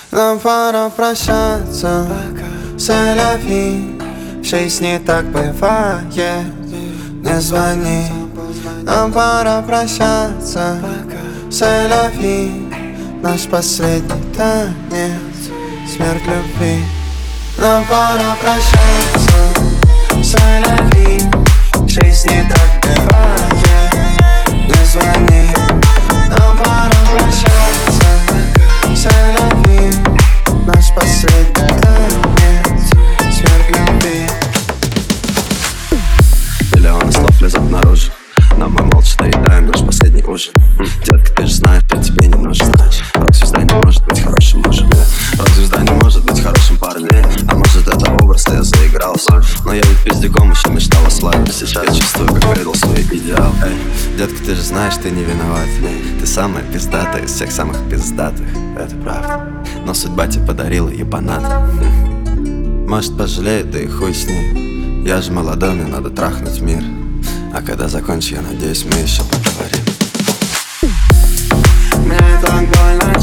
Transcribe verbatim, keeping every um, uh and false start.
Нам пора прощаться, c'est-la-vie. В жизни так бывает, не звони. Нам пора прощаться, c'est-la-vie. Наш последний танец, смерть любви. Нам пора прощаться, c'est-la-vie. В жизни так бывает, не звони. Нам пора прощаться, c'est-la-vie. Наш последний танец, смерть любви. Миллионы слов лезут наружу, но мы молча доедаем наш последний ужин. Детка, ты же знаешь, что тебе не нужен. Рок-звезда не может быть хорошим мужем. Рок-звезда не может быть хорошим парнем. А может, это образ, я заигрался. Но я ведь пиздюком еще мечтал о свадьбе. Сейчас я чувствую, как предал свой идеал. Эй, детка, ты же знаешь, ты не виноват. Ты самая пиздатая из всех самых пиздатых. Это правда. Но судьба тебе подарила ебанат. Может, пожалеет, да и хуй с ней. Я же молодой, мне надо трахнуть мир. А когда закончу, я надеюсь, мы еще поговорим. Мне так больно.